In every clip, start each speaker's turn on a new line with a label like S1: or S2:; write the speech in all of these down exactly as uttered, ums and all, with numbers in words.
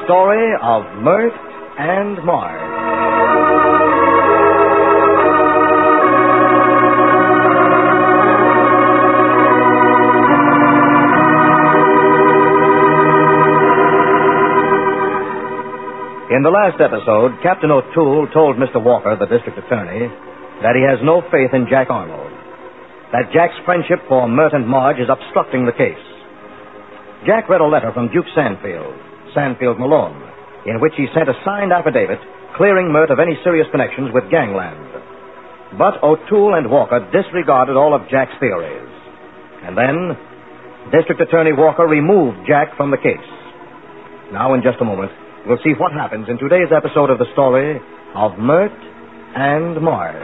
S1: story of Mert and Marge. In the last episode, Captain O'Toole told Mister Walker, the district attorney, that he has no faith in Jack Arnold, that Jack's friendship for Mert and Marge is obstructing the case. Jack read a letter from Duke Sandfield, Sandfield Malone, in which he sent a signed affidavit clearing Mert of any serious connections with gangland. But O'Toole and Walker disregarded all of Jack's theories. And then, District Attorney Walker removed Jack from the case. Now, in just a moment, we'll see what happens in today's episode of the story of Mert and Marge.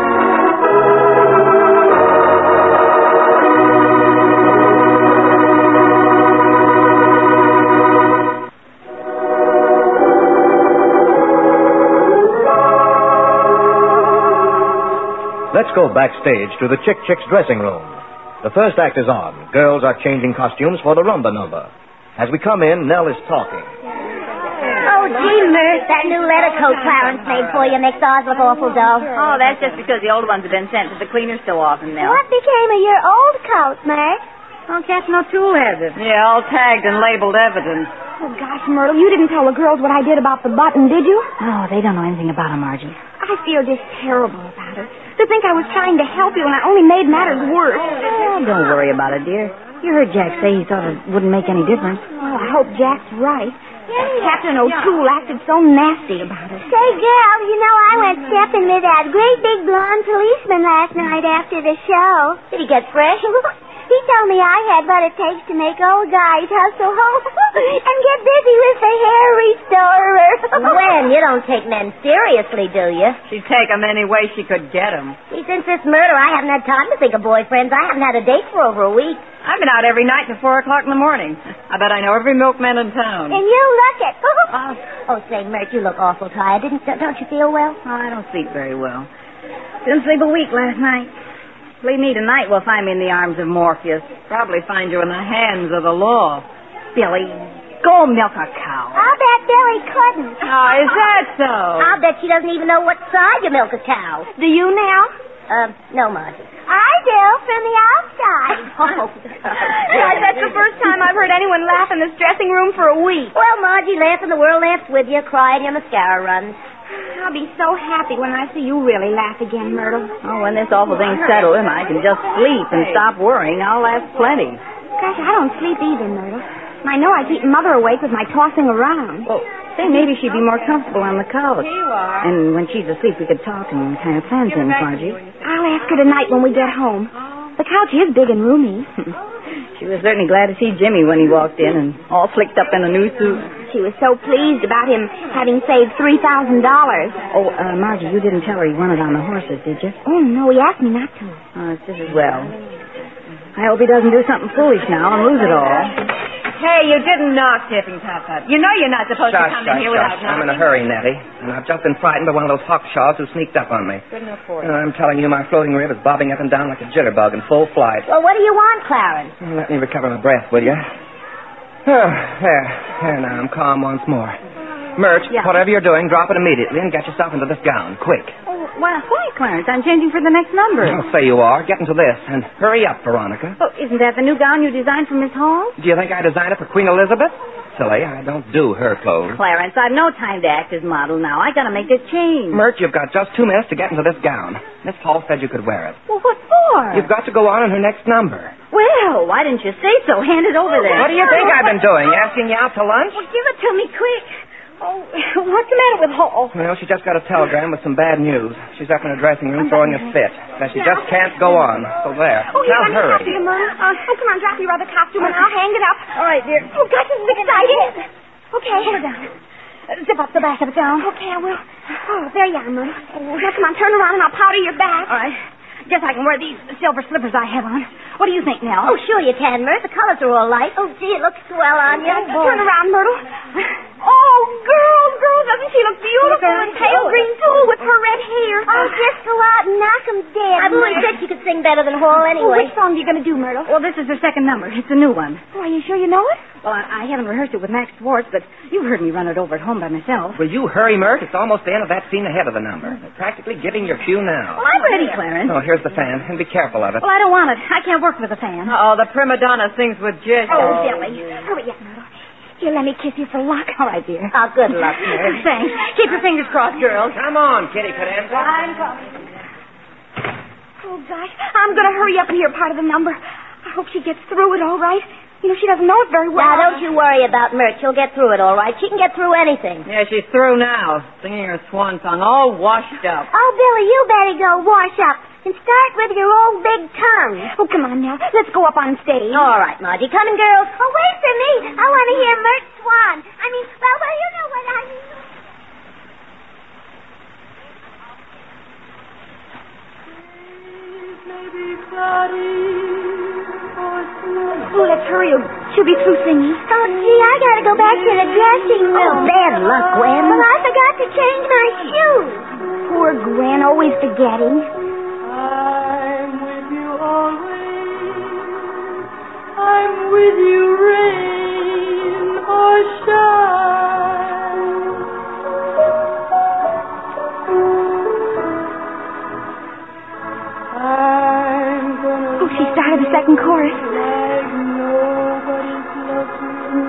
S1: Let's go backstage to the Chick Chick's dressing room. The first act is on. Girls are changing costumes for the rumba number. As we come in, Nell is talking.
S2: Oh, gee, Mert, that new leather coat Clarence made for you makes ours look awful dull.
S3: Oh, that's just because the old ones have been sent to the cleaners so often now.
S2: What became of your old coat, Mert?
S3: Oh, Captain O'Toole has it. Yeah, all tagged and labeled evidence.
S4: Oh, gosh, Myrtle, you didn't tell the girls what I did about the button, did you?
S3: No, they don't know anything about it, Margie.
S4: I feel just terrible about it. To think I was trying to help you and I only made matters worse.
S3: Oh, don't worry about it, dear. You heard Jack say he thought it wouldn't make any difference.
S4: Oh, I hope Jack's right. Captain O'Toole acted so nasty about it.
S2: Say, girl, you know, I went stepping with that great big blonde policeman last night after the show. Did he get fresh? He told me I had what it takes to make old guys hustle home and get busy with the hair restorer. When? You don't take men seriously, do you?
S3: She'd take him any way she could get him.
S2: See, since this murder, I haven't had time to think of boyfriends. I haven't had a date for over a week.
S3: I've been out every night till four o'clock in the morning. I bet I know every milkman in town.
S2: And you look at... Oh, oh say, Mert, you look awful tired. Didn't, don't you feel well?
S3: Oh, I don't sleep very well. Didn't sleep a week last night. Leave me tonight, we'll find me in the arms of Morpheus. Probably find you in the hands of the law. Billy, go milk a cow.
S2: I'll bet Billy couldn't.
S3: Oh, is that so?
S2: I'll bet she doesn't even know what side you milk a cow.
S4: Do you now?
S2: Um, no, Margie. I do, from the outside.
S4: Oh. Why, that's the first time I've heard anyone laugh in this dressing room for a week.
S2: Well, Margie, laugh and the world laughs with you, cry and your mascara runs.
S4: I'll be so happy when I see you really laugh again, Myrtle.
S3: Oh, when this awful thing's settled and I can just sleep and stop worrying, I'll laugh plenty.
S4: Gosh, I don't sleep either, Myrtle. I know I keep Mother awake with my tossing around.
S3: Well, say maybe she'd be more comfortable on the couch. Here you are. And when she's asleep, we could talk and kind of plan things, Margie.
S4: I'll ask her tonight when we get home. The couch is big and roomy.
S3: She was certainly glad to see Jimmy when he walked in and all slicked up in a new suit.
S4: She was so pleased about him having saved three thousand dollars.
S3: Oh, uh, Margie, you didn't tell her he wanted on the horses, did you?
S4: Oh, no, he asked me not to.
S3: Oh, it's just as well. I hope he doesn't do something foolish now and lose it all. Hey, you didn't knock, Tipping Top Top. You know you're not supposed
S5: shush,
S3: to come
S5: shush,
S3: in here
S5: shush.
S3: without knocking.
S5: I'm in a hurry, Nettie. And I've just been frightened by one of those hawkshaws who sneaked up on me.
S3: Good enough for
S5: And
S3: you.
S5: I'm telling you, my floating rib is bobbing up and down like a jitterbug in full flight.
S2: Well, what do you want, Clarence?
S5: Let me recover my breath, will you? Oh, there. There now, I'm calm once more. Mert,
S3: Yeah.
S5: whatever you're doing, drop it immediately and get yourself into this gown, quick.
S3: Oh, why, why, Clarence? I'm changing for the next number.
S5: I'll say you are. Get into this, and hurry up, Veronica.
S3: Oh, isn't that the new gown you designed for Miss Hall?
S5: Do you think I designed it for Queen Elizabeth? Silly, I don't do her clothes.
S3: Clarence, I've no time to act as model now. I gotta make this change.
S5: Mert, you've got just two minutes to get into this gown. Miss Hall said you could wear it.
S3: Well, what for?
S5: You've got to go on in her next number.
S3: Well, why didn't you say so? Hand it over there.
S5: What do you think I've been doing? Asking you out to lunch?
S3: Well, give it to me quick. Oh, what's the matter with Hall?
S5: Well, she just got a telegram with some bad news. She's up in her dressing room throwing a fit. That she just can't go on. So there.
S4: Oh, here,
S5: now
S4: let me
S5: hurry.
S4: help you, Myrtle. Uh, oh, come on, drop your other costume and I'll hang it up.
S3: All right, dear.
S4: Oh, gosh, this is exciting. Okay. Hold it down. Uh, zip up the back of the gown. Okay, I will. Oh, there you are, Myrtle. Oh, now, come on, turn around and I'll powder your back.
S3: All right. Guess I can wear these silver slippers I have on. What do you think, Nell?
S2: Oh, sure you can, Mert. The colors are all light. Oh, gee, it looks swell on you.
S4: Oh, turn around, Myrtle. Oh, girls, girls, doesn't she look beautiful in pale green, too, with her red hair?
S2: Oh, just go out and knock 'em dead. I've always said she could sing better than Hall
S4: Oh,
S2: anyway.
S4: which song are you going to do, Myrtle?
S3: Well, this is her second number. It's a new one.
S4: Oh, are you sure you know it?
S3: Well, I, I haven't rehearsed it with Max Schwartz, but you've heard me run it over at home by myself.
S5: Will you hurry, Mert? It's almost the end of that scene ahead of the number. They're practically giving your cue now.
S3: Well, I'm ready, Clarence.
S5: Oh, here's the fan, and be careful of it.
S3: Well, I don't want it. I can't work with a fan.
S6: Oh, the prima donna sings with Jish.
S3: Oh, Billy.
S4: Hurry up, Myrtle. Here, let me kiss you for luck.
S3: All right, dear.
S2: Oh, good luck, Myrtle.
S3: Thanks. Keep your fingers crossed, girls.
S5: Come on, Kitty Cadenza.
S3: I'm coming.
S4: Oh, gosh. I'm going to hurry up and hear part of the number. I hope she gets through it all right. You know, she doesn't know it very well.
S2: Now, don't you worry about Mert. She'll get through it all right. She can get through anything.
S6: Yeah, she's through now, singing her swan song, all washed up.
S2: Oh, Billy, you better go wash up and start with your old big tongue.
S4: Oh, come on now. Let's go up on stage.
S2: All right, Margie. Coming, girls. Oh, wait for me. I want to hear Mert Swan. I mean, well, well, you know what I mean.
S4: Oh, let's hurry. She'll be through singing.
S2: Oh, gee, I gotta go back to the dressing room. Oh, bad luck, Gwen. Well, I forgot to change my shoes.
S4: Poor Gwen, always forgetting.
S7: I'm with you always. I'm with you, rain or shine. I'm gonna.
S4: Oh, she started the second chorus.
S7: Like nobody's loved me.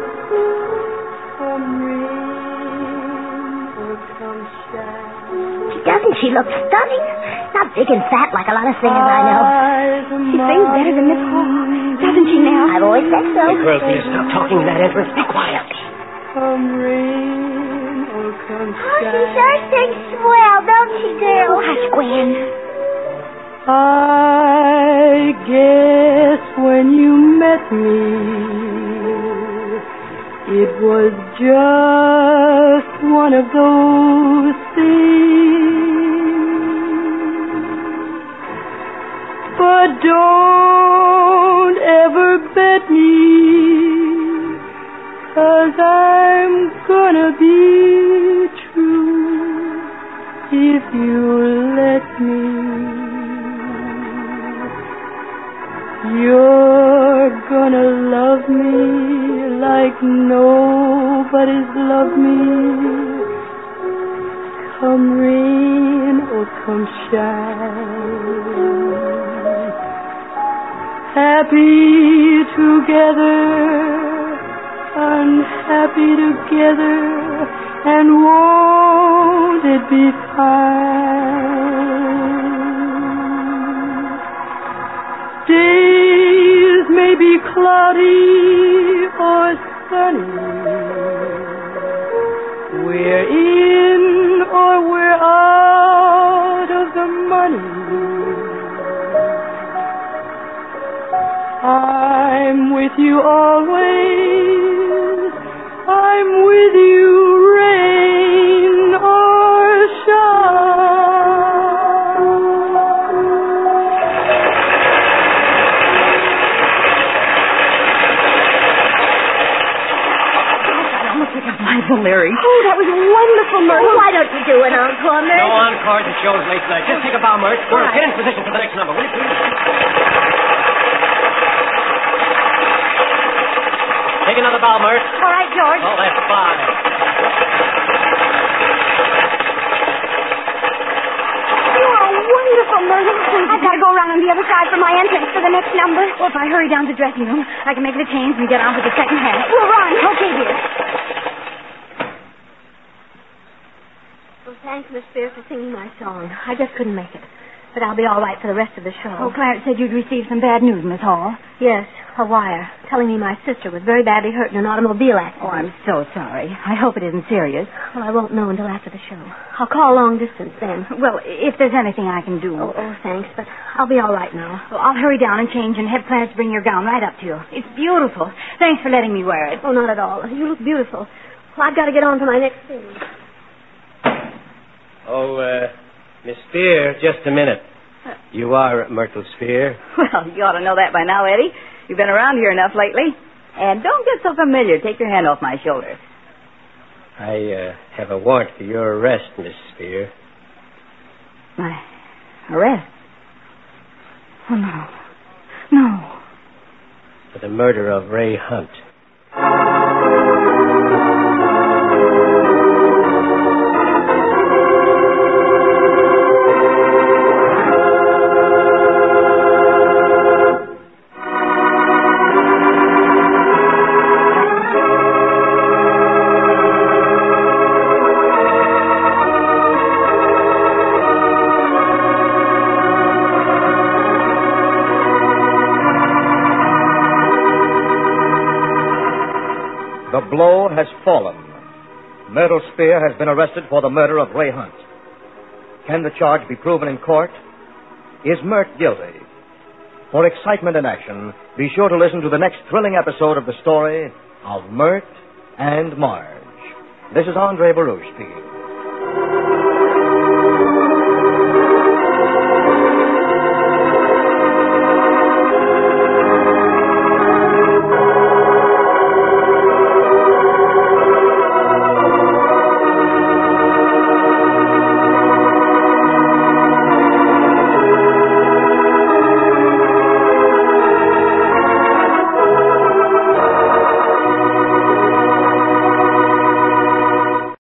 S7: Come rain or come shine.
S2: Doesn't she look stunning? Not big and fat like a lot of singers I know.
S4: She sings better than Miss Hall. Doesn't she now?
S2: I've always said so.
S5: Hey, girls, will you stop talking in that entrance? Be quiet.
S7: Come rain or come
S2: Oh, she
S7: shine.
S2: sure sings swell, don't she, girl?
S4: Oh, hush, Gwen.
S7: I guess when you met me, it was just one of those things. But don't ever bet me, 'cause I'm gonna be true if you let me. You're gonna love me like nobody's loved me. Come rain or come shine. Happy together, unhappy together, and won't it be fine? Days may be cloudy or sunny. We're in or we're out of the money. I'm with you always. I'm with you, rain or shine.
S3: Larry.
S4: Oh, that was wonderful, Myrtle.
S2: Why don't you do an encore, Mert?
S5: No encore. The show's late tonight. Just take a bow, Mert. Girls, get in position for the next number, will you please? Take another bow, Mert.
S3: All right, George.
S5: Oh, that's fine.
S4: You are wonderful, Myrtle. I've got to go around on the other side for my entrance for the next number.
S3: Well, if I hurry down to the dressing room, I can make the change and get on with the second half.
S4: We'll run.
S3: Okay, dear.
S2: Well, thanks, Miss Spear, for singing my song. I just couldn't make it. But I'll be all right for the rest of the show.
S3: Oh, Clarence said you'd received some bad news, Miss Hall.
S2: Yes, a wire telling me my sister was very badly hurt in an automobile accident.
S3: Oh, I'm so sorry. I hope it isn't serious.
S2: Well, I won't know until after the show. I'll call long distance then.
S3: Well, if there's anything I can do.
S2: Oh, oh, thanks, but I'll be all right now.
S3: Well, I'll hurry down and change and have Clarence bring your gown right up to you. It's beautiful. Thanks for letting me wear it.
S2: Oh, not at all. You look beautiful. Well, I've got to get on to my next thing.
S8: Oh, uh, Miss Spear, just a minute. You are Myrtle Spear.
S3: Well, you ought to know that by now, Eddie. You've been around here enough lately. And don't get so familiar. Take your hand off my shoulder.
S8: I uh, have a warrant for your arrest, Miss Spear.
S3: My arrest? Oh, no. No.
S8: For the murder of Ray Hunt.
S1: The blow has fallen. Myrtle Spear has been arrested for the murder of Ray Hunt. Can the charge be proven in court? Is Myrt guilty? For excitement and action, be sure to listen to the next thrilling episode of the story of Myrt and Marge. This is Andre Baruch speaking.